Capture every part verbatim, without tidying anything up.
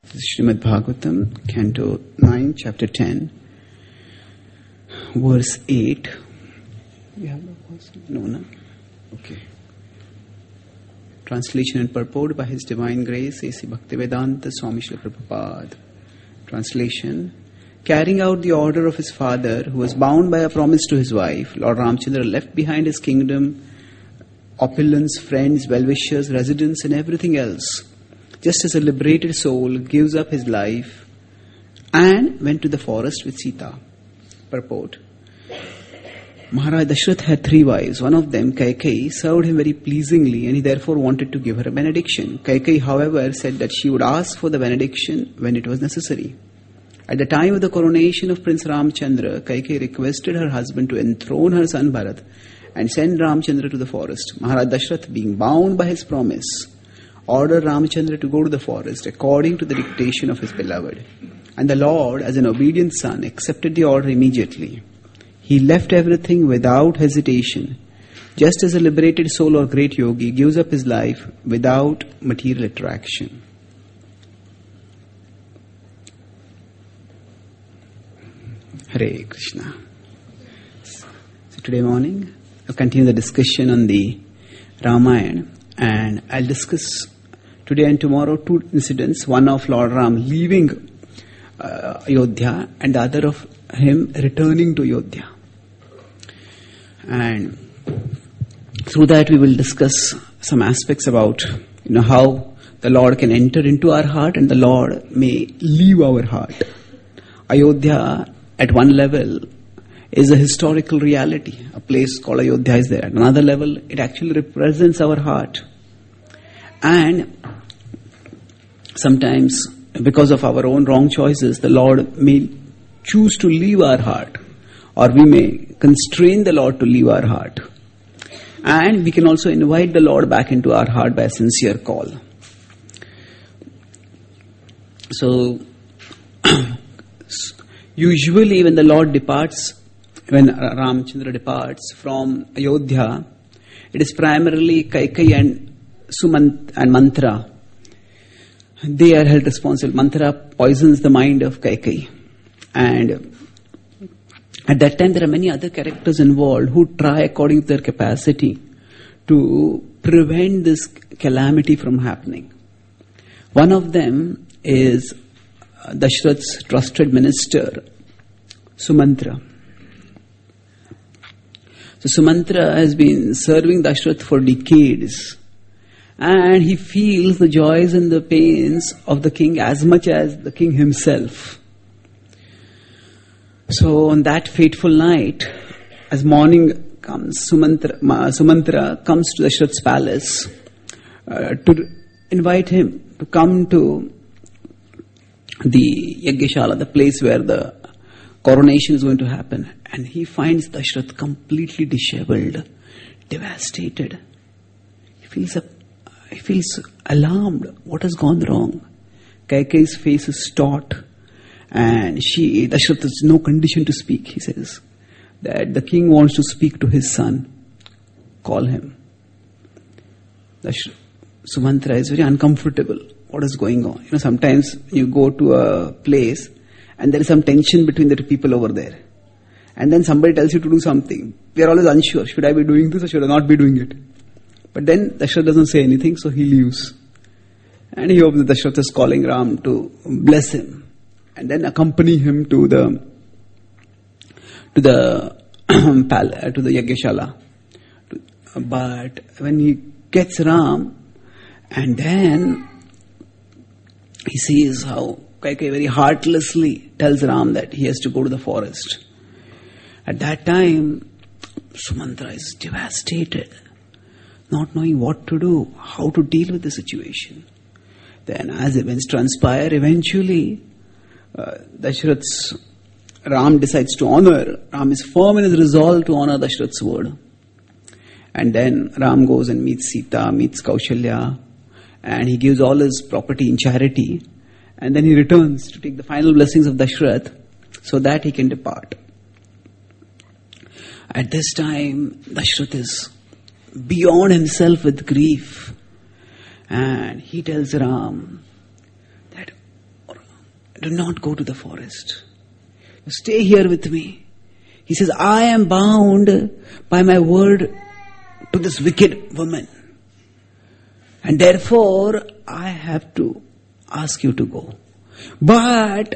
This is Srimad Bhagavatam, Canto nine, Chapter ten, Verse eight. We have the verse? No, no. Okay. Translation and purport by His Divine Grace, A C Bhaktivedanta Swami Srila Prabhupada. Translation. Carrying out the order of his father, who was bound by a promise to his wife, Lord Ramchandra left behind his kingdom, opulence, friends, well-wishers, residence, and everything else. Just as a liberated soul gives up his life and went to the forest with Sita. Purport. Maharaj Dashrath had three wives. One of them, Kaikeyi, served him very pleasingly and he therefore wanted to give her a benediction. Kaikeyi, however, said that she would ask for the benediction when it was necessary. At the time of the coronation of Prince Ramchandra, Kaikeyi requested her husband to enthrone her son Bharat and send Ramchandra to the forest. Maharaj Dashrath, being bound by his promise, ordered Ramchandra to go to the forest according to the dictation of his beloved. And the Lord, as an obedient son, accepted the order immediately. He left everything without hesitation, just as a liberated soul or great yogi gives up his life without material attraction. Hare Krishna. So today morning, I'll continue the discussion on the Ramayana, and I'll discuss today and tomorrow two incidents, one of Lord Ram leaving uh, Ayodhya and the other of him returning to Ayodhya. And through that we will discuss some aspects about you know how the Lord can enter into our heart and the Lord may leave our heart. Ayodhya at one level is a historical reality. A place called Ayodhya is there. At another level, it actually represents our heart. And sometimes, because of our own wrong choices, the Lord may choose to leave our heart, or we may constrain the Lord to leave our heart. And we can also invite the Lord back into our heart by a sincere call. So, usually when the Lord departs, when Ramchandra departs from Ayodhya, it is primarily Kaikeyi and Sumant and Mantra. They are held responsible. Mantra poisons the mind of Kaikeyi. And at that time there are many other characters involved who try according to their capacity to prevent this calamity from happening. One of them is Dashrath's trusted minister, Sumantra. So Sumantra has been serving Dashrath for decades. And he feels the joys and the pains of the king as much as the king himself. So on that fateful night, as morning comes, Sumantra, Sumantra comes to Dashrath's palace uh, to invite him to come to the Yajnashala, the place where the coronation is going to happen. And he finds Dashrath completely disheveled, devastated. He feels a He feels alarmed. What has gone wrong? Kaikeyi's face is taut, and she, Dashrath, is no condition to speak. He says that the king wants to speak to his son. Call him. Dashrath, Sumantra is very uncomfortable. What is going on? You know, sometimes you go to a place and there is some tension between the two people over there. And then somebody tells you to do something. We are always unsure. Should I be doing this or should I not be doing it? But then Dashrath doesn't say anything, so he leaves. And he hopes that Dashrath is calling Ram to bless him and then accompany him to the to the to the Yajnashala. But when he gets Ram, and then he sees how Kaikeyi very heartlessly tells Ram that he has to go to the forest. At that time, Sumantra is devastated, not knowing what to do, how to deal with the situation. Then as events transpire, eventually uh, Dashrath's Ram decides to honor. Ram is firm in his resolve to honor Dashrath's word. And then Ram goes and meets Sita, meets Kaushalya, and he gives all his property in charity. And then he returns to take the final blessings of Dashrath so that he can depart. At this time, Dashrath is beyond himself with grief. And he tells Ram that do not go to the forest. Stay here with me. He says, I am bound by my word to this wicked woman. And therefore, I have to ask you to go. But,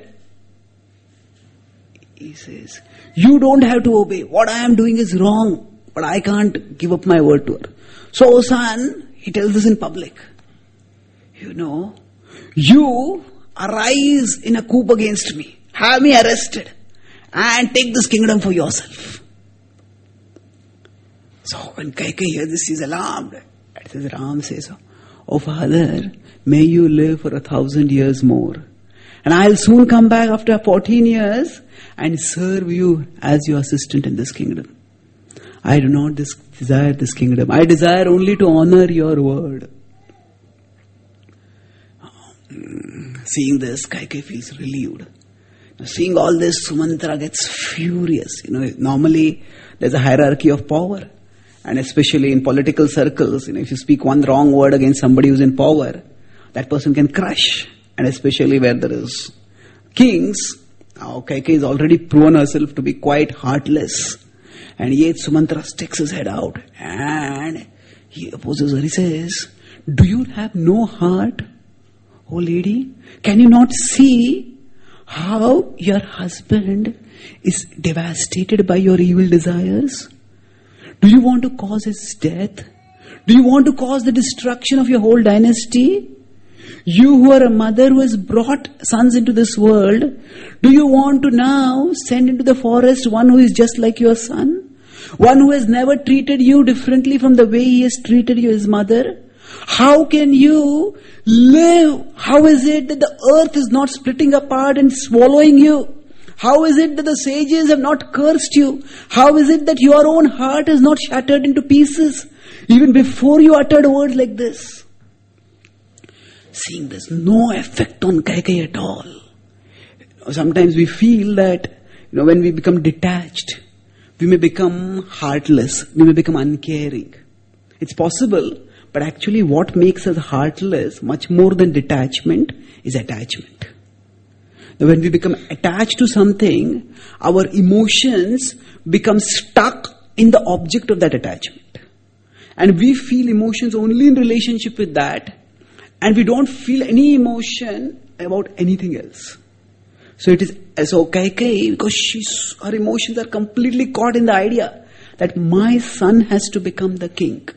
he says, you don't have to obey. What I am doing is wrong, but I can't give up my word to her. So, son, he tells this in public. You know, you arise in a coup against me. Have me arrested. And take this kingdom for yourself. So, when Kaikeyi hears this, she is alarmed. And says, Ram says, oh father, may you live for a thousand years more. And I'll soon come back after fourteen years and serve you as your assistant in this kingdom. I do not this, desire this kingdom. I desire only to honor your word. Seeing this, Kaikeyi feels relieved. Now, seeing all this, Sumantra gets furious. You know, normally there's a hierarchy of power. And especially in political circles, you know, if you speak one wrong word against somebody who's in power, that person can crush. And especially where there is kings, now Kaikeyi has already proven herself to be quite heartless. And yet Sumantra sticks his head out and he opposes her. He says, do you have no heart, oh lady? Can you not see how your husband is devastated by your evil desires? Do you want to cause his death? Do you want to cause the destruction of your whole dynasty? You who are a mother who has brought sons into this world, do you want to now send into the forest one who is just like your son? One who has never treated you differently from the way he has treated you, his mother? How can you live? How is it that the earth is not splitting apart and swallowing you? How is it that the sages have not cursed you? How is it that your own heart is not shattered into pieces even before you uttered words like this? Seeing this, no effect on Kaikeyi at all. Sometimes we feel that, you know, when we become detached, we may become heartless, we may become uncaring. It's possible, but actually what makes us heartless, much more than detachment, is attachment. Now, when we become attached to something, our emotions become stuck in the object of that attachment. And we feel emotions only in relationship with that, and we don't feel any emotion about anything else. So it is, so Kaikeyi, because she's, her emotions are completely caught in the idea that my son has to become the king.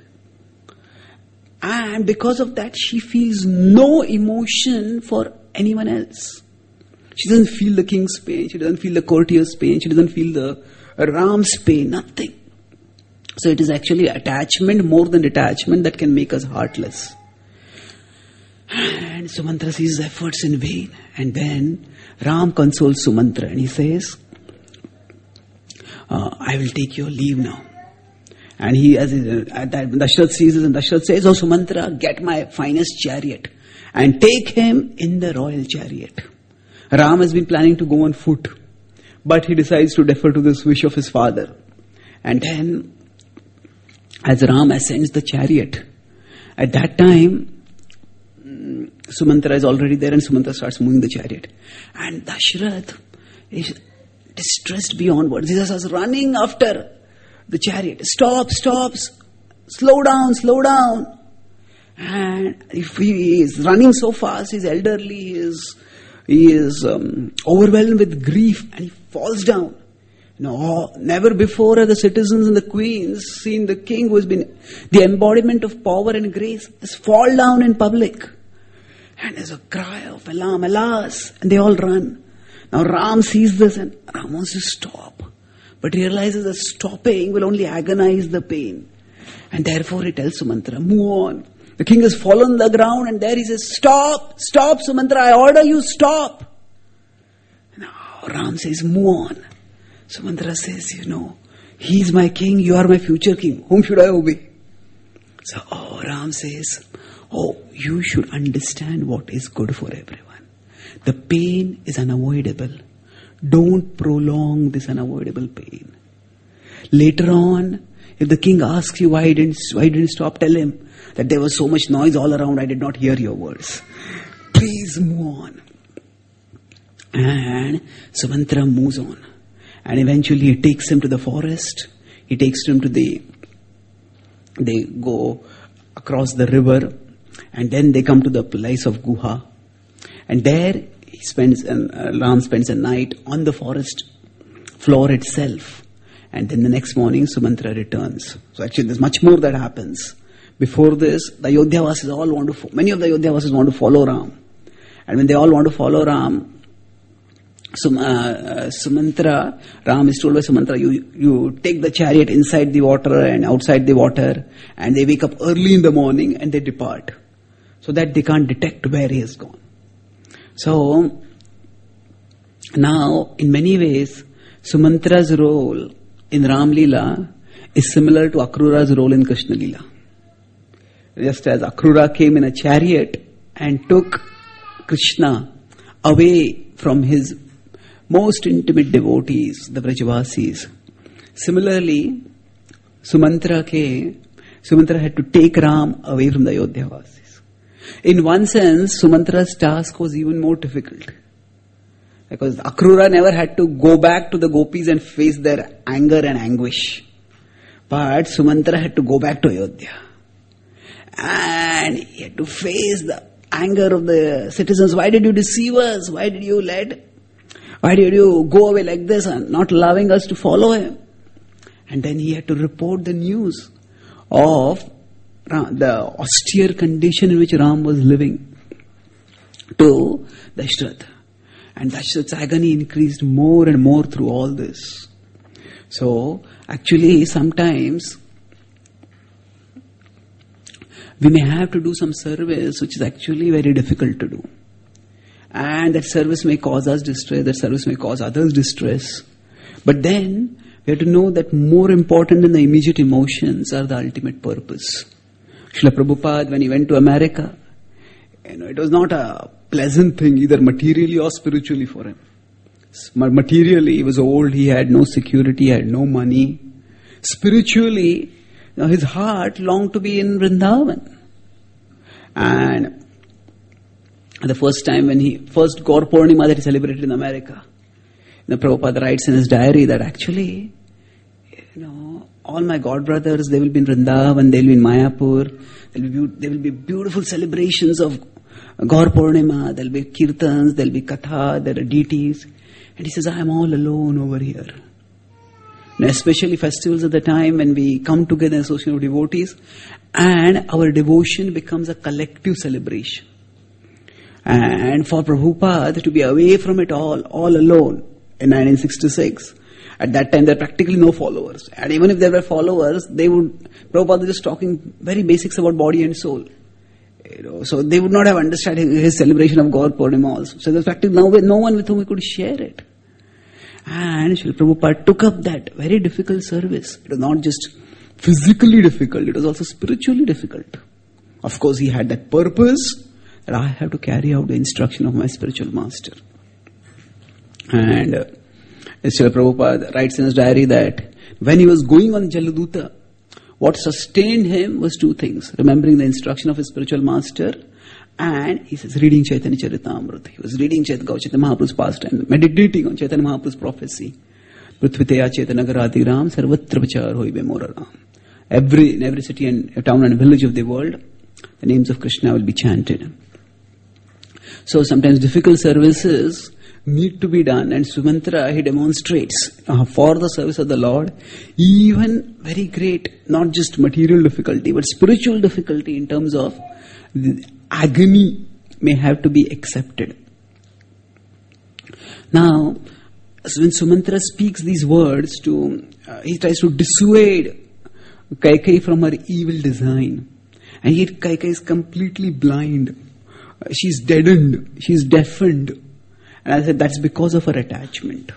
And because of that, she feels no emotion for anyone else. She doesn't feel the king's pain, she doesn't feel the courtier's pain, she doesn't feel the Ram's pain, nothing. So it is actually attachment more than detachment that can make us heartless. And Sumantra sees his efforts in vain. And then Ram consoles Sumantra and he says, uh, I will take your leave now. And he, as he, at that, Dashrath sees this and Dashrath says, oh Sumantra, get my finest chariot and take him in the royal chariot. Ram has been planning to go on foot, but he decides to defer to this wish of his father. And then, as Ram ascends the chariot, at that time, Sumantra is already there and Sumantra starts moving the chariot. And Dashrath is distressed beyond words. He starts running after the chariot. Stop, stop, slow down, slow down. And if he is running so fast, he's elderly, he is, he is um, overwhelmed with grief and he falls down. No, never before have the citizens and the queens seen the king who has been the embodiment of power and grace has fall down in public. And there's a cry of alarm, alas, and they all run. Now Ram sees this and Ram wants to stop, but realizes that stopping will only agonize the pain. And therefore he tells Sumantra, move on. The king has fallen on the ground and there he says, stop, stop Sumantra, I order you, stop. Now Ram says, move on. Sumantra says, you know, he is my king, you are my future king. Whom should I obey? So oh, Ram says, oh, you should understand what is good for everyone. The pain is unavoidable. Don't prolong this unavoidable pain. Later on, if the king asks you why you didn't, why you didn't stop, tell him that there was so much noise all around, I did not hear your words. Please move on. And Sumantra moves on. And eventually he takes him to the forest. He takes him to the, they go across the river. And then they come to the place of Guha. And there he spends, an, uh, Ram spends a night on the forest floor itself. And then the next morning Sumantra returns. So actually there's much more that happens. Before this, the Ayodhyavasis all want to, fo- many of the Ayodhyavasis want to follow Ram. And when they all want to follow Ram, Sum, uh, uh, Sumantra, Ram is told by Sumantra, you, you take the chariot inside the water and outside the water, and they wake up early in the morning and they depart, so that they can't detect where he has gone. So, now, in many ways, Sumantra's role in Ram Leela is similar to Akrura's role in Krishna Leela. Just as Akrura came in a chariot and took Krishna away from his most intimate devotees, the Brajavasis. Similarly, Sumantra came, Sumantra had to take Ram away from the Ayodhyavasis. In one sense, Sumantra's task was even more difficult. Because Akrura never had to go back to the gopis and face their anger and anguish. But Sumantra had to go back to Ayodhya. And he had to face the anger of the citizens. Why did you deceive us? Why did you let... Why did you go away like this and not allowing us to follow him? And then he had to report the news of the austere condition in which Ram was living to Dashrath. And Dashrath's agony increased more and more through all this. So, actually, sometimes we may have to do some service which is actually very difficult to do. And that service may cause us distress, that service may cause others distress. But then, we have to know that more important than the immediate emotions are the ultimate purpose. Srila Prabhupada, when he went to America, you know, it was not a pleasant thing, either materially or spiritually for him. Materially, he was old, he had no security, he had no money. Spiritually, you know, his heart longed to be in Vrindavan. And the first time when he, first Gaur Purnima that he celebrated in America, you know, Prabhupada writes in his diary that actually, you know, all my God brothers, they will be in Vrindavan, they will be in Mayapur, there will be, there will be beautiful celebrations of Gaur Purnima, there will be kirtans, there will be katha, there are deities. And he says, I am all alone over here. And especially festivals at the time when we come together in association of devotees, and our devotion becomes a collective celebration. And for Prabhupada to be away from it all, all alone in nineteen sixty-six, at that time there were practically no followers. And even if there were followers, they would, Prabhupada was just talking very basics about body and soul. You know, so they would not have understood his celebration of Gaur Purnima also. So there was practically no, no one with whom he could share it. And Srila Prabhupada took up that very difficult service. It was not just physically difficult, it was also spiritually difficult. Of course, he had that purpose that I have to carry out the instruction of my spiritual master. And uh, Srila Prabhupada writes in his diary that when he was going on Jaladuta, what sustained him was two things: remembering the instruction of his spiritual master, and he says reading Chaitanya Charitamrita. He was reading Chaitanya Mahaprabhu's pastime, meditating on Chaitanya Mahaprabhu's prophecy. Prithviteya Chaitanya Garati Ram Sarvatra Vachar Hoi Bemora Ram. Every, in every city and town and village of the world, the names of Krishna will be chanted. So sometimes difficult services need to be done, and Sumantra, he demonstrates uh, for the service of the Lord even very great, not just material difficulty, but spiritual difficulty in terms of the agony may have to be accepted. Now, when Sumantra speaks these words to, uh, he tries to dissuade Kaikeyi from her evil design. And yet Kaikeyi is completely blind. Uh, she's deadened. She's deafened. And I said that's because of her attachment.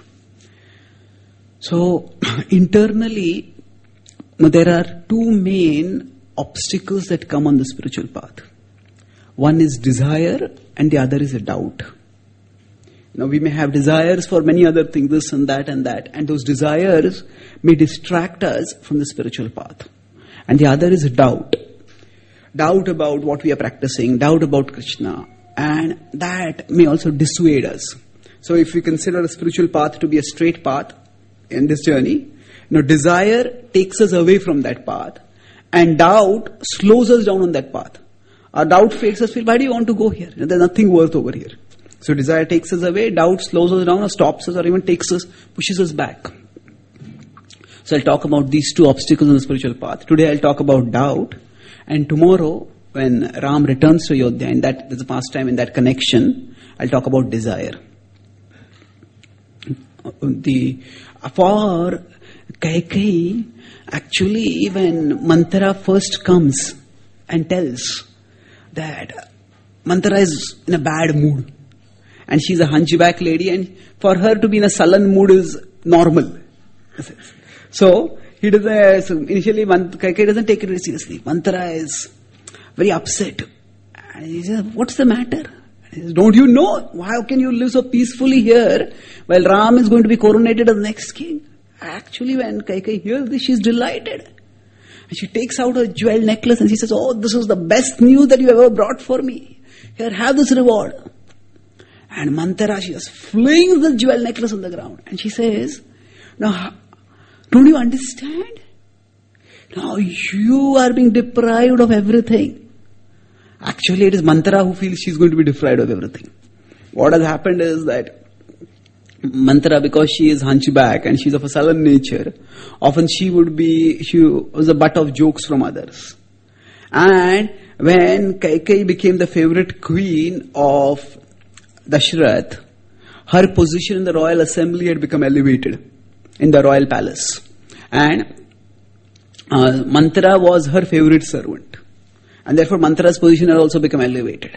So, internally, there are two main obstacles that come on the spiritual path. One is desire and the other is a doubt. Now, we may have desires for many other things, this and that and that. And those desires may distract us from the spiritual path. And the other is doubt. Doubt about what we are practicing, doubt about Krishna. And that may also dissuade us. So if we consider a spiritual path to be a straight path in this journey, you know, desire takes us away from that path, and doubt slows us down on that path. Our doubt makes us feel, why do you want to go here? You know, there's nothing worth over here. So desire takes us away, doubt slows us down or stops us or even takes us, pushes us back. So I'll talk about these two obstacles on the spiritual path. Today I'll talk about doubt, and tomorrow when Ram returns to Ayodhya, in that there's a pastime in that connection, I'll talk about desire. The for Kaikeyi, actually when Manthara first comes and tells that Manthara is in a bad mood, and she's a hunchback lady, and for her to be in a sullen mood is normal. So he doesn't. So initially, Kaikeyi doesn't take it very seriously. Manthara is very upset, and he says, "What's the matter?" And he says, "Don't you know? How can you live so peacefully here while Ram is going to be coronated as the next king?" Actually, when Kaikeyi hears this, she's delighted, and she takes out her jewel necklace and she says, "Oh, this is the best news that you ever brought for me. Here, have this reward." And Manthara, she just flings the jewel necklace on the ground. And she says, "Now, don't you understand? Now you are being deprived of everything." Actually, it is Manthara who feels she's going to be deprived of everything. What has happened is that Manthara, because she is hunchback and she's of a sullen nature, often she would be, she was the butt of jokes from others. And when Kaikeyi became the favorite queen of Dashrath, her position in the royal assembly had become elevated in the royal palace. And uh, Manthara was her favorite servant. And therefore Manthara's position had also become elevated.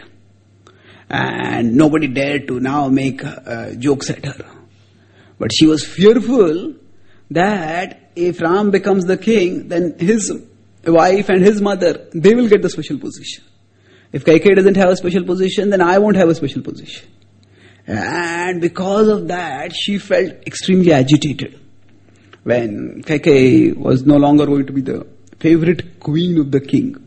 And nobody dared to now make uh, jokes at her. But she was fearful that if Ram becomes the king, then his wife and his mother, they will get the special position. If Kaikeyi doesn't have a special position, then I won't have a special position. And because of that, she felt extremely agitated when Kaikeyi was no longer going to be the favorite queen of the king.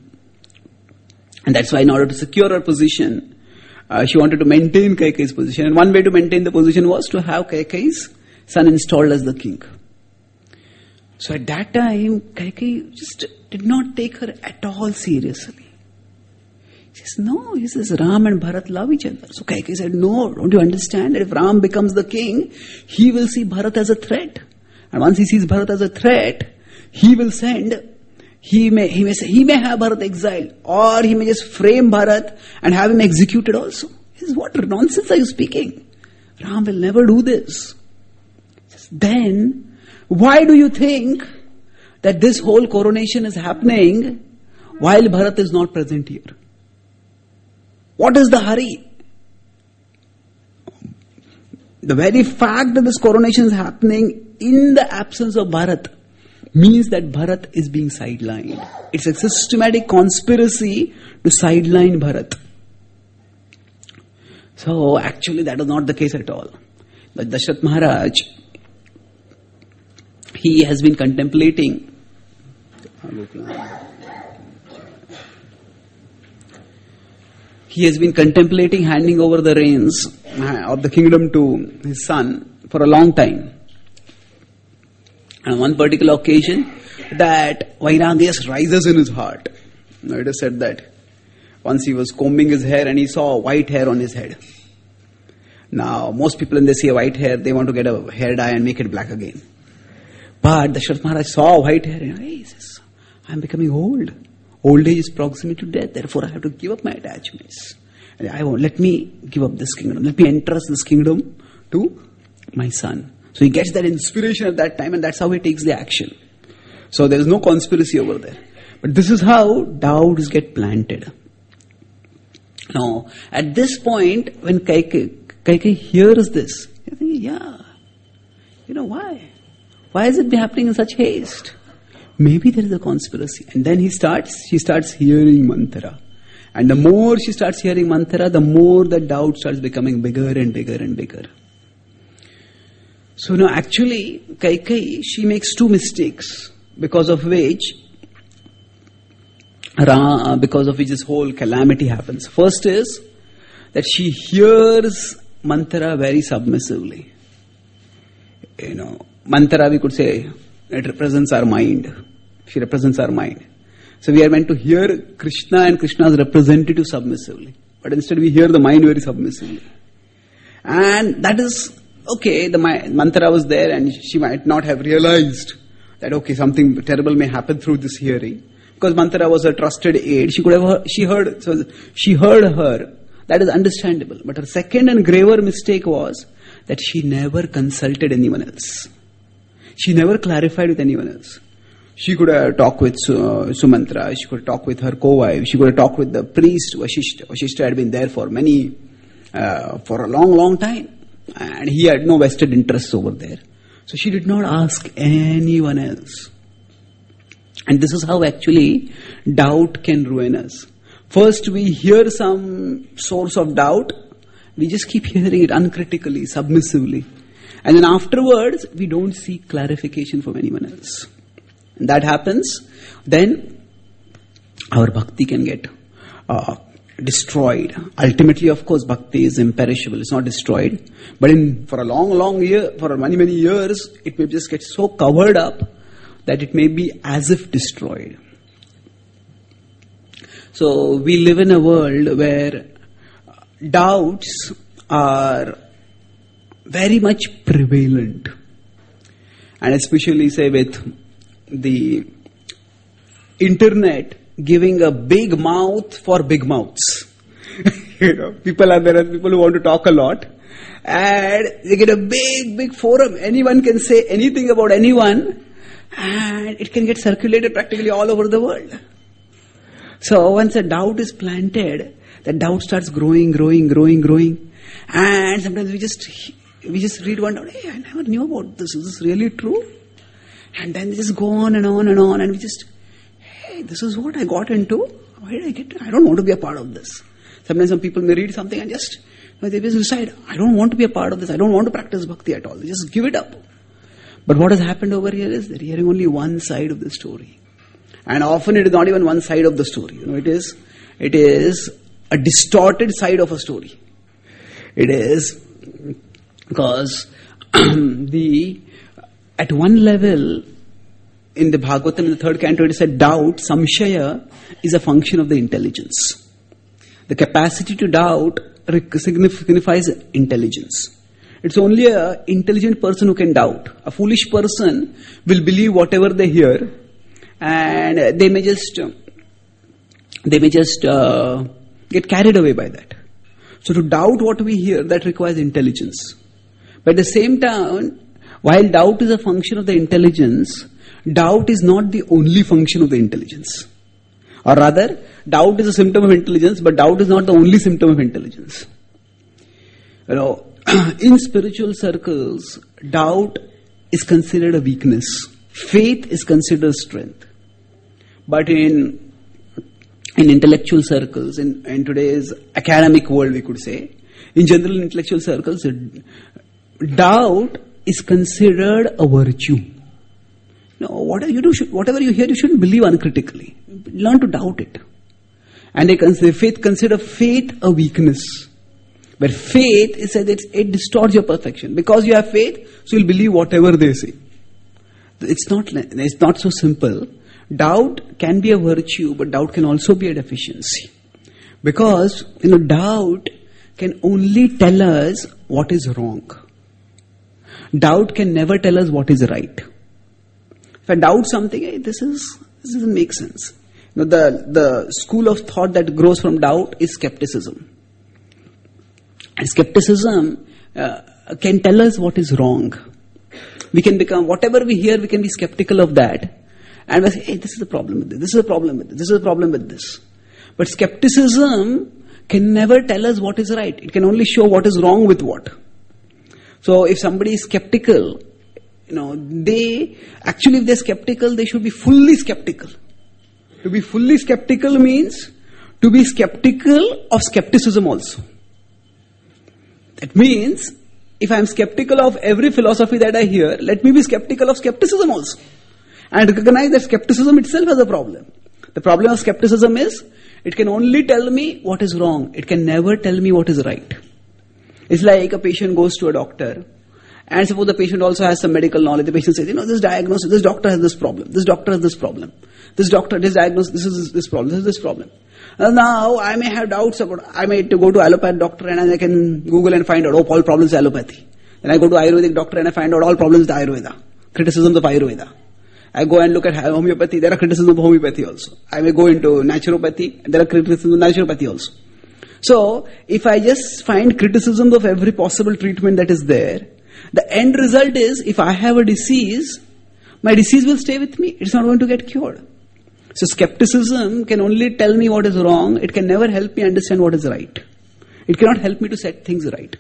And that's why in order to secure her position, uh, she wanted to maintain Kaikeyi's position. And one way to maintain the position was to have Kaikeyi's son installed as the king. So at that time, Kaikeyi just did not take her at all seriously. He says, "No," he says, "Ram and Bharat love each other." So Kaikeyi said, "No, don't you understand that if Ram becomes the king, he will see Bharat as a threat. And once he sees Bharat as a threat, he will send, he may, he may say, he may have Bharat exiled, or he may just frame Bharat and have him executed also." He says, "What nonsense are you speaking? Ram will never do this." He says, "Then, why do you think that this whole coronation is happening while Bharat is not present here? What is the hurry? The very fact that this coronation is happening in the absence of Bharat means that Bharat is being sidelined. It's a systematic conspiracy to sideline Bharat." So actually that is not the case at all. But Dashrath Maharaj, he has been contemplating He has been contemplating handing over the reins of the kingdom to his son for a long time. And on one particular occasion, that Vairagya rises in his heart. Now it is said that once he was combing his hair and he saw white hair on his head. Now, most people when they see a white hair, they want to get a hair dye and make it black again. But Dashrath Maharaj saw white hair and he says, "I'm becoming old. Old age is proximate to death. Therefore, I have to give up my attachments. And I won't. Let me give up this kingdom. Let me entrust this kingdom to my son." So he gets that inspiration at that time, and that's how he takes the action. So there is no conspiracy over there. But this is how doubts get planted. Now, at this point, when Kaikeyi, Kaikeyi hears this, you think, yeah, you know why? Why is it happening in such haste? Maybe there is a conspiracy. And then he starts, she starts hearing Manthara. And the more she starts hearing Manthara, the more the doubt starts becoming bigger and bigger and bigger. So now actually, Kaikeyi, she makes two mistakes, because of which, because of which this whole calamity happens. First is that she hears mantra very submissively. You know, mantra, we could say, it represents our mind. She represents our mind. So we are meant to hear Krishna and Krishna's representative submissively. But instead we hear the mind very submissively. And that is, okay, the mantra was there and she might not have realized that, okay, something terrible may happen through this hearing. Because mantra was a trusted aid. She could have heard, she heard, so she heard her. That is understandable. But her second and graver mistake was that she never consulted anyone else. She never clarified with anyone else. She could have talked with uh, Sumantra, she could have talked with her co-wife, she could have talked with the priest, Vashishta. Vashishta had been there for many, uh, for a long, long time. And he had no vested interests over there. So she did not ask anyone else. And this is how actually doubt can ruin us. First we hear some source of doubt, we just keep hearing it uncritically, submissively. And then afterwards, we don't seek clarification from anyone else. And that happens, then our bhakti can get uh, destroyed. Ultimately, of course, bhakti is imperishable, it's not destroyed. But in for a long, long year, for many, many years, it may just get so covered up that it may be as if destroyed. So we live in a world where doubts are very much prevalent. And especially, say, with the internet giving a big mouth for big mouths. You know, people are there are people who want to talk a lot. And they get a big, big forum. Anyone can say anything about anyone. And it can get circulated practically all over the world. So once a doubt is planted, that doubt starts growing, growing, growing, growing. And sometimes we just we just read one doubt, hey, I never knew about this. Is this really true? And then they just go on and on and on. And we just, hey, this is what I got into. Why did I get to? I don't want to be a part of this. Sometimes some people may read something and just, they just decide, I don't want to be a part of this. I don't want to practice bhakti at all. They just give it up. But what has happened over here is they're hearing only one side of the story. And often it is not even one side of the story. You know, it is, it is a distorted side of a story. It is because the at one level in the Bhagavatam in the third canto it is said doubt, samshaya, is a function of the intelligence. The capacity to doubt signifies intelligence. It's only an intelligent person who can doubt. A foolish person will believe whatever they hear, and they may just they may just uh, get carried away by that. So to doubt what we hear, that requires intelligence. But at the same time, while doubt is a function of the intelligence, doubt is not the only function of the intelligence. Or rather, doubt is a symptom of intelligence, but doubt is not the only symptom of intelligence. You know, in spiritual circles, doubt is considered a weakness. Faith is considered strength. But in in intellectual circles, in, in today's academic world, we could say, in general intellectual circles, doubt is considered a virtue. No, whatever you do, whatever you hear, you shouldn't believe uncritically. Learn to doubt it. And they consider faith, consider faith a weakness. But faith is that it, it distorts your perfection. Because you have faith, so you'll believe whatever they say. It's not, it's not so simple. Doubt can be a virtue, but doubt can also be a deficiency. Because, you know, doubt can only tell us what is wrong. Doubt can never tell us what is right. If I doubt something, hey, this is this doesn't make sense. You know, the the school of thought that grows from doubt is skepticism. And skepticism uh, can tell us what is wrong. We can become, whatever we hear, we can be skeptical of that. And we say, hey, this is a problem with this, this is a problem with this, this is a problem with this. But skepticism can never tell us what is right. It can only show what is wrong with what. So if somebody is skeptical, you know, they, actually if they're skeptical, they should be fully skeptical. To be fully skeptical means to be skeptical of skepticism also. That means, if I am skeptical of every philosophy that I hear, let me be skeptical of skepticism also. And recognize that skepticism itself has a problem. The problem of skepticism is, it can only tell me what is wrong. It can never tell me what is right. It's like a patient goes to a doctor, and suppose the patient also has some medical knowledge. The patient says, you know, this diagnosis, this doctor has this problem, this doctor has this problem, this doctor, this diagnosis, this is this problem, this is this problem. Uh, now, I may have doubts about, I may to go to allopathic doctor and I can Google and find out, oh, all problems are allopathy. Then I go to Ayurvedic doctor and I find out all problems are Ayurveda, criticisms of Ayurveda. I go and look at homeopathy, there are criticisms of homeopathy also. I may go into naturopathy, there are criticisms of naturopathy also. So, if I just find criticisms of every possible treatment that is there, the end result is, if I have a disease, my disease will stay with me. It's not going to get cured. So skepticism can only tell me what is wrong. It can never help me understand what is right. It cannot help me to set things right.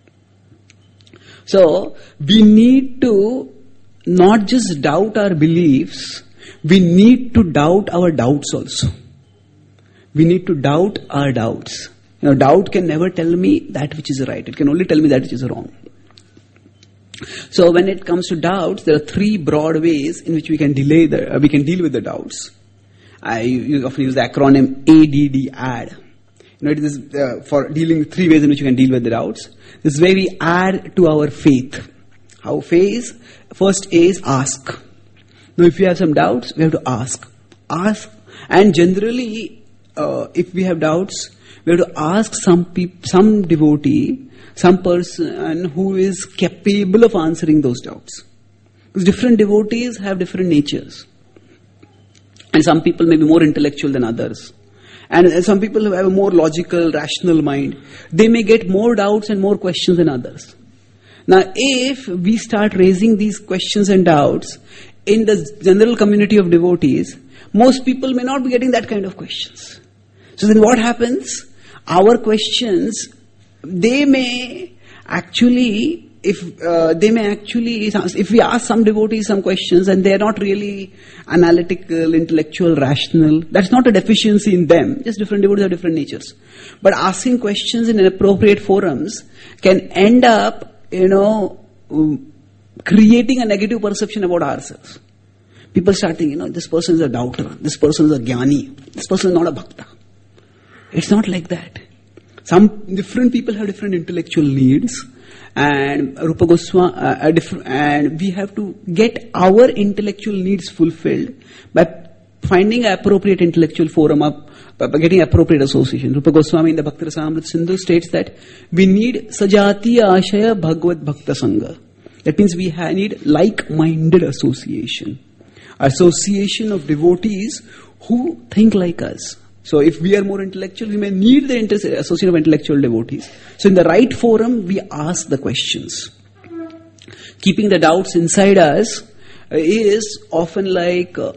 So we need to not just doubt our beliefs, we need to doubt our doubts also. We need to doubt our doubts. You know, doubt can never tell me that which is right. It can only tell me that which is wrong. So when it comes to doubts, there are three broad ways in which we can delay the, uh, we can deal with the doubts. I use, often use the acronym A D D, add. You know, it is uh, for dealing with three ways in which you can deal with the doubts. This is where we add to our faith. How faith? First A is ask. Now, if you have some doubts, we have to ask. Ask, and generally, uh, if we have doubts, we have to ask some peop- some devotee, some person who is capable of answering those doubts. Because different devotees have different natures. And some people may be more intellectual than others. And some people who have a more logical, rational mind, they may get more doubts and more questions than others. Now, if we start raising these questions and doubts in the general community of devotees, most people may not be getting that kind of questions. So then what happens? Our questions, they may actually, if uh, they may actually, if we ask some devotees some questions and they are not really analytical, intellectual, rational, that's not a deficiency in them. Just different devotees have different natures. But asking questions in appropriate forums can end up, you know, um, creating a negative perception about ourselves. People start thinking, you know, this person is a doubter, this person is a jnani, this person is not a bhakta. It's not like that. Some different people have different intellectual needs, and Rupa Goswami, uh, diff- and we have to get our intellectual needs fulfilled by finding an appropriate intellectual forum, up, by getting appropriate association. Rupa Goswami in the Bhakti Rasamrita Sindhu states that we need sajatiya ashaya bhagavad bhakta sangha. That means we ha- need like-minded association. Association of devotees who think like us. So if we are more intellectual, we may need the inter- association of intellectual devotees. So in the right forum, we ask the questions. Keeping the doubts inside us uh, is often like uh,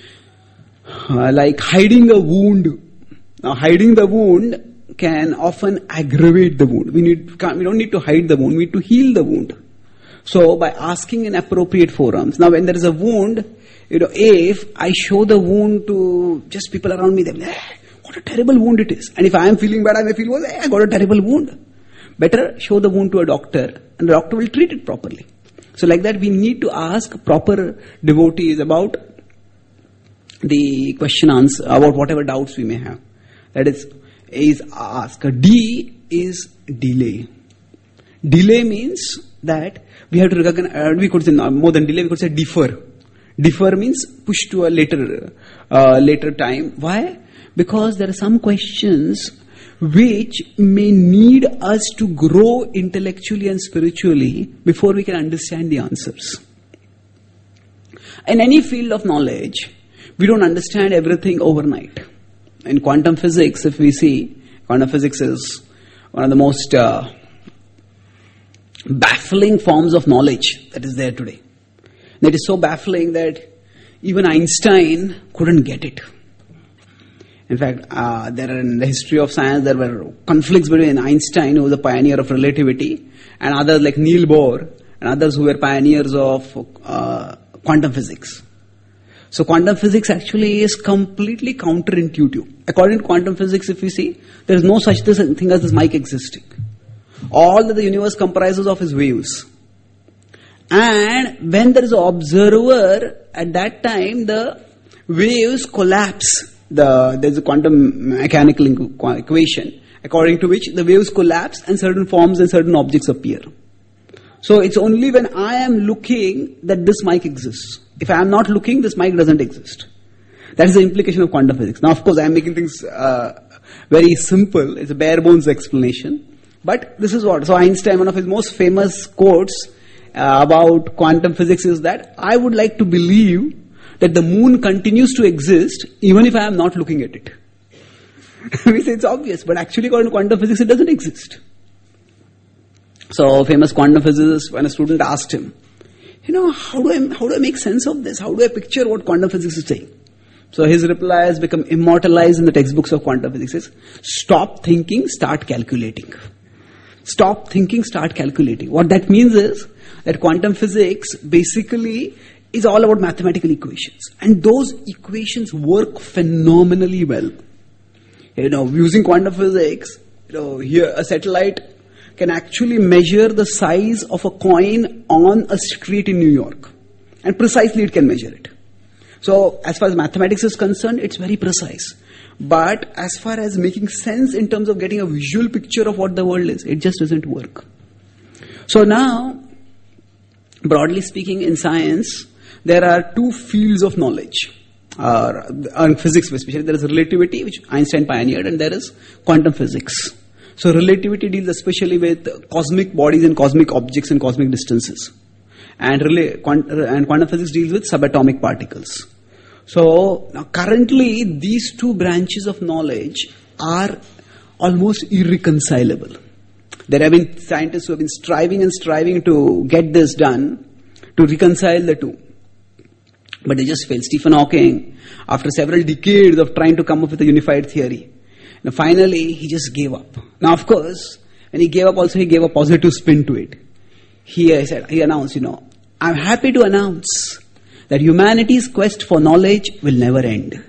uh, like hiding a wound. Now, hiding the wound can often aggravate the wound. We need we don't need to hide the wound. We need to heal the wound. So by asking in appropriate forums. Now, when there is a wound, you know, if I show the wound to just people around me, they'll be, eh, what a terrible wound it is. And if I am feeling bad, I may feel, well, eh, I got a terrible wound. Better show the wound to a doctor, and the doctor will treat it properly. So like that, we need to ask proper devotees about the question answer, about whatever doubts we may have. That is, is ask. D is delay. Delay means that we have to recognize, uh, we could say more than delay, we could say defer. Defer means push to a later uh, later time. Why? Because there are some questions which may need us to grow intellectually and spiritually before we can understand the answers. In any field of knowledge, we don't understand everything overnight. In quantum physics, if we see, quantum physics is one of the most uh, baffling forms of knowledge that is there today. It is so baffling that even Einstein couldn't get it. In fact, uh, there are in the history of science, there were conflicts between Einstein, who was a pioneer of relativity, and others like Niels Bohr, and others who were pioneers of uh, quantum physics. So quantum physics actually is completely counterintuitive. According to quantum physics, if we see, there is no such thing as this mic existing. All that the universe comprises of is waves. And when there is an observer, at that time the waves collapse. The, there's a quantum mechanical equation. according to which the waves collapse and certain forms and certain objects appear. So it's only when I am looking that this mic exists. If I am not looking, this mic doesn't exist. That is the implication of quantum physics. Now, of course, I am making things uh, very simple. It's a bare bones explanation. But this is what. So Einstein, one of his most famous quotes uh, about quantum physics is that I would like to believe that the moon continues to exist even if I am not looking at it. We say it's obvious, but actually according to quantum physics, it doesn't exist. So, famous quantum physicist, when a student asked him, you know, how do I how do I make sense of this? How do I picture what quantum physics is saying? So his reply has become immortalized in the textbooks of quantum physics. It says, stop thinking, start calculating. Stop thinking, start calculating. What that means is that quantum physics basically is all about mathematical equations. And those equations work phenomenally well. You know, using quantum physics, you know, here a satellite can actually measure the size of a coin on a street in New York. And precisely it can measure it. So, as far as mathematics is concerned, it's very precise. But as far as making sense in terms of getting a visual picture of what the world is, it just doesn't work. So now, broadly speaking, in science, there are two fields of knowledge. Uh, in physics especially, there is relativity, which Einstein pioneered, and there is quantum physics. So relativity deals especially with cosmic bodies and cosmic objects and cosmic distances. And, rela- quant- and quantum physics deals with subatomic particles. So now currently these two branches of knowledge are almost irreconcilable. There have been scientists who have been striving and striving to get this done, to reconcile the two. But they just failed. Stephen Hawking, after several decades of trying to come up with a unified theory, now finally he just gave up. Now of course, when he gave up also he gave a positive spin to it. He uh, said, he announced, you know, I'm happy to announce that humanity's quest for knowledge will never end.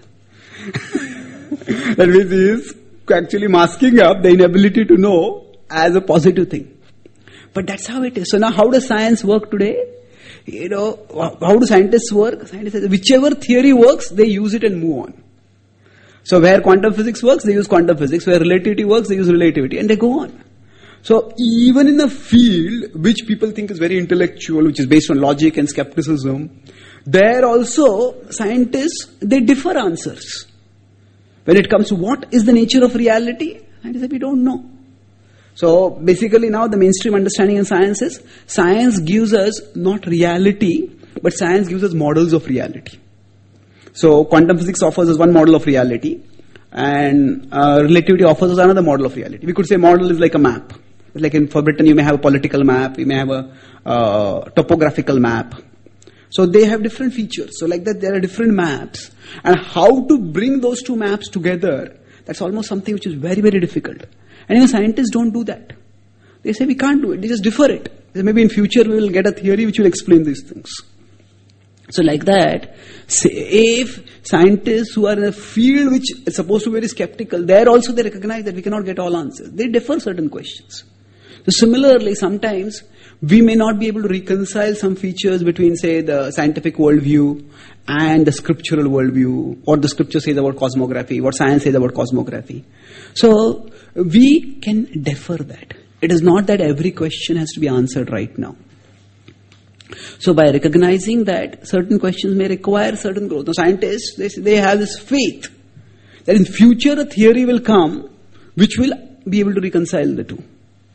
That means he is actually masking up the inability to know as a positive thing. But that's how it is. So now how does science work today? You know, how do scientists work? Scientists say, whichever theory works, they use it and move on. So where quantum physics works, they use quantum physics. Where relativity works, they use relativity. And they go on. So even in a field which people think is very intellectual, which is based on logic and skepticism, there also scientists, they differ answers. When it comes to what is the nature of reality, scientists say we don't know. So basically now the mainstream understanding in science is, science gives us not reality, but science gives us models of reality. So quantum physics offers us one model of reality, and uh, relativity offers us another model of reality. We could say model is like a map. Like in, for Britain, you may have a political map, you may have a uh, topographical map. So they have different features. So like that, there are different maps. And how to bring those two maps together, that's almost something which is very, very difficult. And even scientists don't do that. They say we can't do it. They just differ it. They say, maybe in future we will get a theory which will explain these things. So like that, say if scientists who are in a field which is supposed to be very skeptical, there also they recognize that we cannot get all answers. They defer certain questions. So similarly, sometimes we may not be able to reconcile some features between, say, the scientific worldview and the scriptural worldview, what the scripture says about cosmography, what science says about cosmography. So we can defer that. It is not that every question has to be answered right now. So by recognizing that certain questions may require certain growth. Now scientists, they, they have this faith that in future a theory will come which will be able to reconcile the two.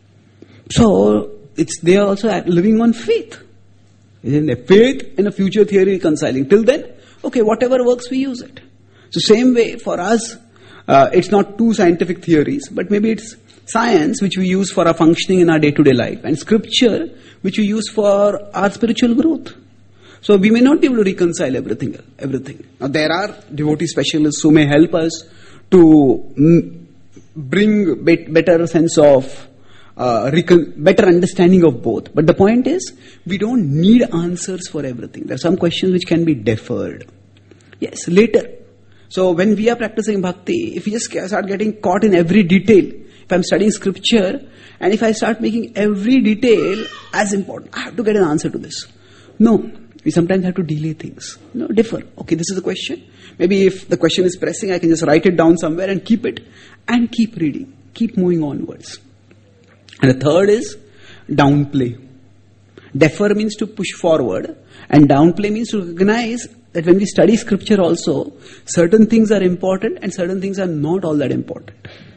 So it's they are also living on faith. Isn't there? Faith in a future theory reconciling. Till then, okay, whatever works, we use it. So same way for us, uh, it's not two scientific theories, but maybe it's science which we use for our functioning in our day-to-day life, and scripture which we use for our spiritual growth. So we may not be able to reconcile everything. Everything. Now there are devotee specialists who may help us to mm, bring bet- better sense of Uh, recon- better understanding of both. But the point is, we don't need answers for everything. There are some questions which can be deferred. Yes, later. So when we are practicing bhakti, if we just start getting caught in every detail, if I'm studying scripture, and if I start making every detail as important, I have to get an answer to this. No, we sometimes have to delay things. No, defer. Okay, this is the question. Maybe if the question is pressing, I can just write it down somewhere and keep it, and keep reading. keep moving onwards. And the third is downplay. Defer means to push forward, and downplay means to recognize that when we study scripture also, certain things are important and certain things are not all that important.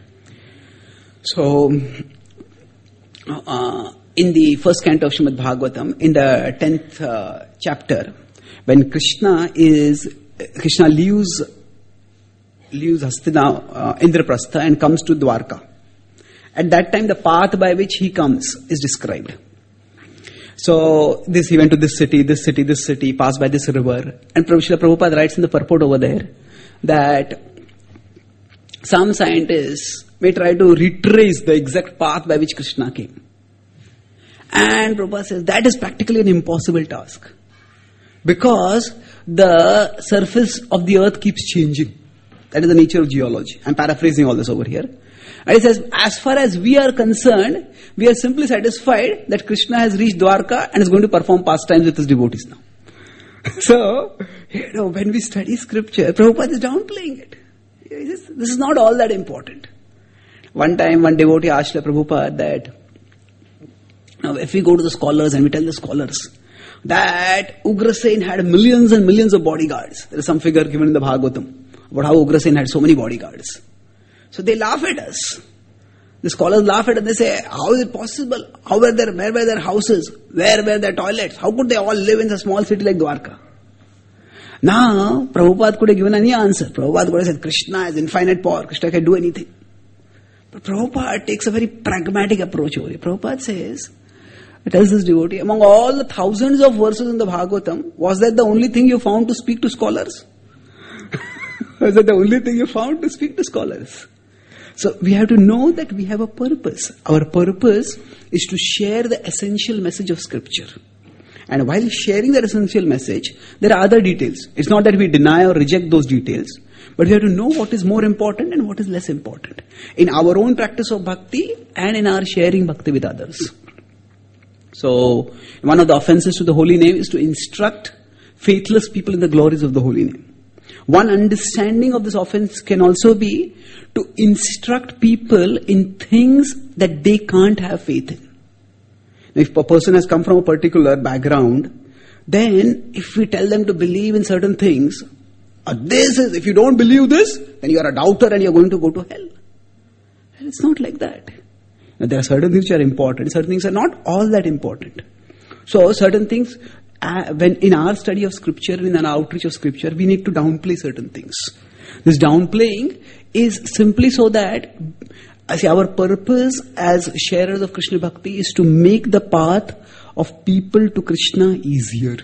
So, uh, in the first canto of Srimad Bhagavatam, in the tenth uh, chapter, when Krishna is Krishna leaves leaves Hastina, uh, Indraprastha and comes to Dwarka. At that time, the path by which he comes is described. So, this he went to this city, this city, this city, passed by this river. And Srila Prabhupada writes in the purport over there that some scientists may try to retrace the exact path by which Krishna came. And Prabhupada says that is practically an impossible task. Because the surface of the earth keeps changing. That is the nature of geology. I am paraphrasing all this over here. And he says, as far as we are concerned, we are simply satisfied that Krishna has reached Dwarka and is going to perform pastimes with his devotees now. So, you know, when we study scripture, Prabhupada is downplaying it. Says, this is not all that important. One time, one devotee asked Prabhupada that, now if we go to the scholars and we tell the scholars that Ugrasen had millions and millions of bodyguards, there is some figure given in the Bhagavatam about how Ugrasen had so many bodyguards. So they laugh at us. The scholars laugh at us and they say, how is it possible? How were their, where were their houses? Where were their toilets? How could they all live in a small city like Dwarka? Now, Prabhupada could have given any answer. Prabhupada could have said, Krishna has infinite power. Krishna can do anything. But Prabhupada takes a very pragmatic approach over here. Prabhupada says, tells this devotee, among all the thousands of verses in the Bhagavatam, was that the only thing you found to speak to scholars? Was that the only thing you found to speak to scholars? So we have to know that we have a purpose. Our purpose is to share the essential message of scripture. And while sharing that essential message, there are other details. It's not that we deny or reject those details, but we have to know what is more important and what is less important in our own practice of bhakti and in our sharing bhakti with others. So, one of the offenses to the holy name is to instruct faithless people in the glories of the holy name. One understanding of this offense can also be to instruct people in things that they can't have faith in. Now, if a person has come from a particular background, then if we tell them to believe in certain things, uh, this is, if you don't believe this, then you are a doubter and you are going to go to hell. And it's not like that. Now, there are certain things which are important, certain things are not all that important. So, certain things, uh, when in our study of scripture, in an outreach of scripture, we need to downplay certain things. This downplaying is simply so that, I say, our purpose as sharers of Krishna Bhakti is to make the path of people to Krishna easier.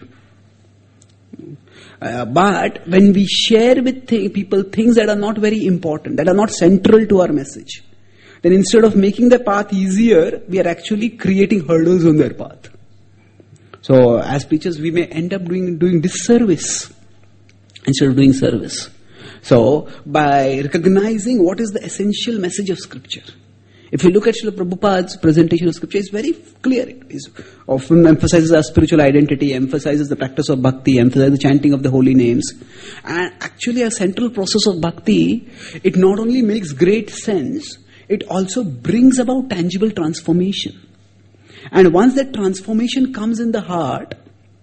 Uh, but when we share with th- people things that are not very important, that are not central to our message, then instead of making the path easier, we are actually creating hurdles on their path. So, as preachers, we may end up doing doing disservice instead of doing service. So, by recognizing what is the essential message of scripture, if you look at Srila Prabhupada's presentation of scripture, it's very clear. It often emphasizes our spiritual identity, emphasizes the practice of bhakti, emphasizes the chanting of the holy names. And actually, a central process of bhakti, it not only makes great sense, it also brings about tangible transformation. And once that transformation comes in the heart,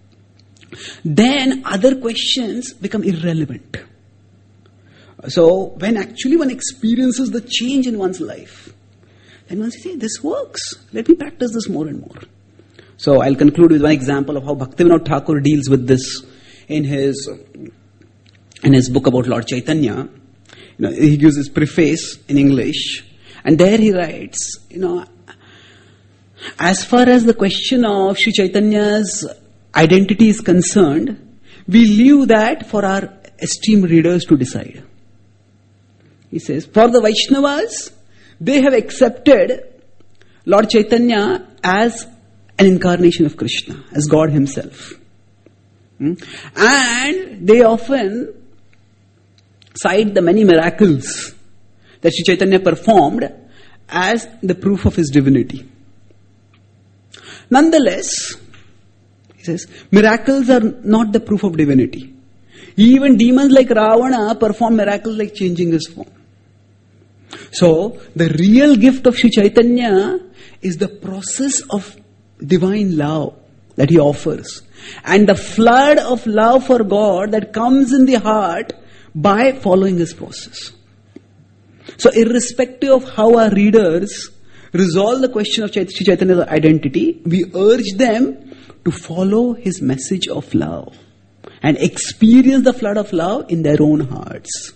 then other questions become irrelevant. So, when actually one experiences the change in one's life, then one says, hey, this works. Let me practice this more and more. So, I'll conclude with one example of how Bhaktivinoda Thakur deals with this in his in his book about Lord Chaitanya. You know, he gives his preface in English, and there he writes, you know, as far as the question of Sri Chaitanya's identity is concerned, we leave that for our esteemed readers to decide. He says, for the Vaishnavas, they have accepted Lord Chaitanya as an incarnation of Krishna, as God himself. Hmm? And they often cite the many miracles that Sri Chaitanya performed as the proof of his divinity. Nonetheless, he says, miracles are not the proof of divinity. Even demons like Ravana perform miracles like changing his form. So, the real gift of Sri Chaitanya is the process of divine love that he offers. And the flood of love for God that comes in the heart by following his process. So, irrespective of how our readers resolve the question of Sri Chaitanya's identity, we urge them to follow his message of love and experience the flood of love in their own hearts.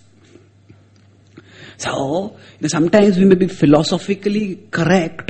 So, you know, sometimes we may be philosophically correct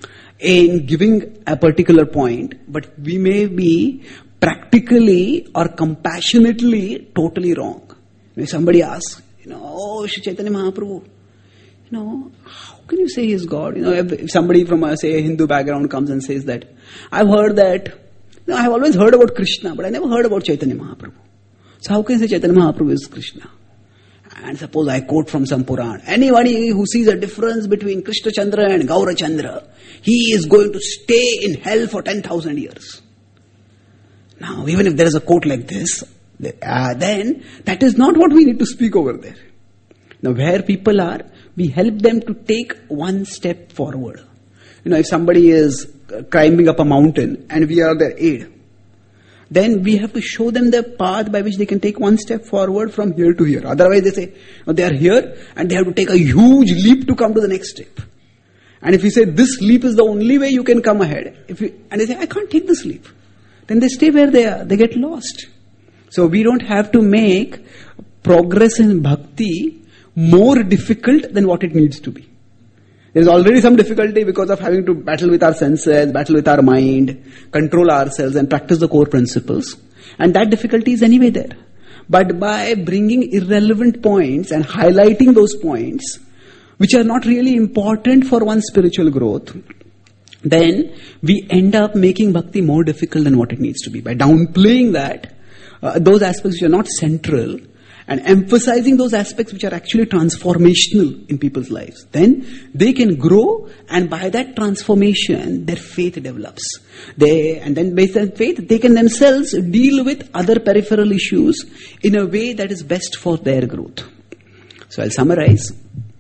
in giving a particular point, but we may be practically or compassionately totally wrong. If somebody asks, you know, oh, Sri Chaitanya Mahaprabhu, you know, how can you say he is God? You know, if, if somebody from a, say, a Hindu background comes and says that, I've heard that, you know, I've always heard about Krishna, but I never heard about Chaitanya Mahaprabhu. So how can you say Chaitanya Mahaprabhu is Krishna? And suppose I quote from some Puran. Anybody who sees a difference between Krishna Chandra and Gaura Chandra, he is going to stay in hell for ten thousand years. Now, even if there is a quote like this, uh, then that is not what we need to speak over there. Now, where people are, we help them to take one step forward. You know, if somebody is climbing up a mountain and we are their aid, then we have to show them the path by which they can take one step forward from here to here. Otherwise, they say, oh, they are here and they have to take a huge leap to come to the next step. And if we say, this leap is the only way you can come ahead, if we, and they say, I can't take this leap, then they stay where they are. They get lost. So we don't have to make progress in bhakti more difficult than what it needs to be. There is already some difficulty because of having to battle with our senses, battle with our mind, control ourselves and practice the core principles. And that difficulty is anyway there. But by bringing irrelevant points and highlighting those points, which are not really important for one's spiritual growth, then we end up making bhakti more difficult than what it needs to be. By downplaying that, uh, those aspects which are not central, and emphasizing those aspects which are actually transformational in people's lives, then they can grow, and by that transformation, their faith develops. They, and then based on faith, they can themselves deal with other peripheral issues in a way that is best for their growth. So I'll summarize.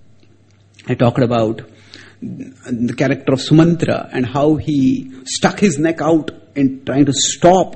I talked about the character of Sumantra and how he stuck his neck out in trying to stop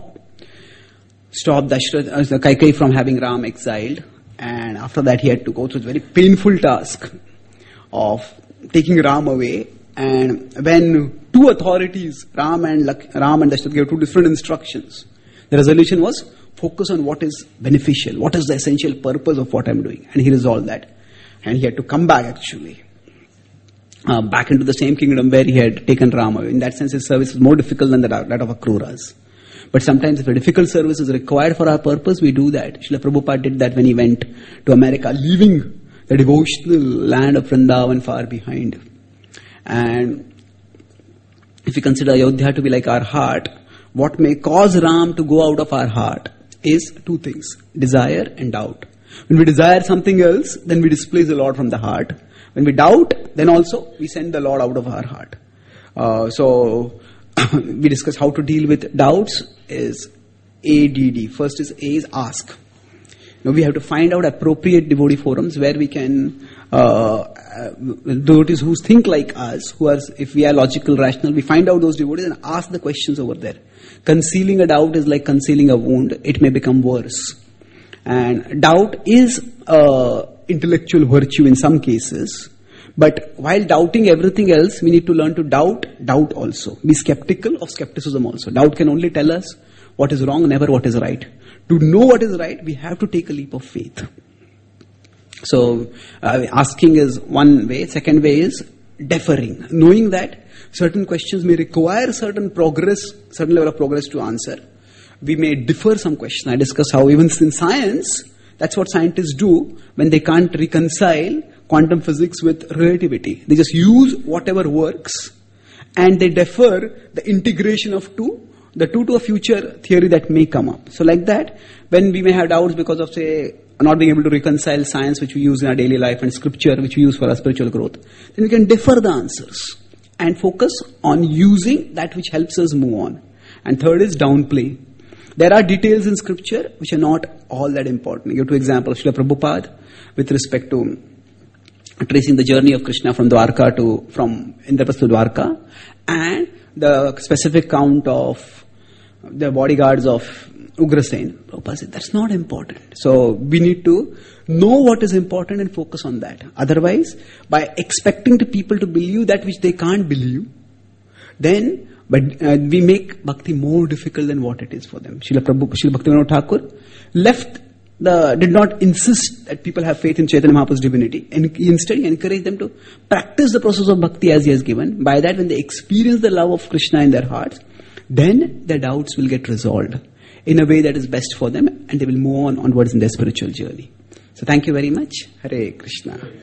Stop Dashrath, uh, Kaikeyi from having Ram exiled, and after that he had to go through the very painful task of taking Ram away. And when two authorities, Ram and Lak- Ram and Dashrath, gave two different instructions, the resolution was focus on what is beneficial, what is the essential purpose of what I'm doing, and he resolved that. And he had to come back actually, uh, back into the same kingdom where he had taken Ram away. In that sense, his service is more difficult than that, that of Akruras. But sometimes if a difficult service is required for our purpose, we do that. Srila Prabhupada did that when he went to America, leaving the devotional land of Vrindavan far behind. And if we consider Ayodhya to be like our heart, what may cause Ram to go out of our heart is two things, desire and doubt. When we desire something else, then we displace the Lord from the heart. When we doubt, then also we send the Lord out of our heart. Uh, so... we discuss how to deal with doubts is A D D. First is A is ask. Now we have to find out appropriate devotee forums where we can, uh, devotees who think like us, who are, if we are logical, rational, we find out those devotees and ask the questions over there. Concealing a doubt is like concealing a wound. It may become worse. And doubt is uh, intellectual virtue in some cases. But while doubting everything else, we need to learn to doubt, doubt also. Be skeptical of skepticism also. Doubt can only tell us what is wrong, never what is right. To know what is right, we have to take a leap of faith. So, uh, asking is one way. Second way is deferring. Knowing that certain questions may require certain progress, certain level of progress to answer. We may defer some questions. I discuss how even in science, that's what scientists do when they can't reconcile quantum physics with relativity. They just use whatever works and they defer the integration of two, the two to a future theory that may come up. So like that, when we may have doubts because of, say, not being able to reconcile science which we use in our daily life and scripture which we use for our spiritual growth, then we can defer the answers and focus on using that which helps us move on. And third is downplay. There are details in scripture which are not all that important. I give two examples. Srila Prabhupada, with respect to tracing the journey of Krishna from Dwarka to, from Indraprastha to Dwarka, and the specific count of the bodyguards of Ugrasen. Prabhupada said, that's not important. So we need to know what is important and focus on that. Otherwise, by expecting to people to believe that which they can't believe, then but uh, we make bhakti more difficult than what it is for them. Srila Prabhu, Srila Bhaktivinoda Thakur left the, did not insist that people have faith in Chaitanya Mahaprabhu's divinity, and instead he encouraged them to practice the process of bhakti as he has given. By that, when they experience the love of Krishna in their hearts, then their doubts will get resolved in a way that is best for them, and they will move on onwards in their spiritual journey. So thank you very much. Hare Krishna.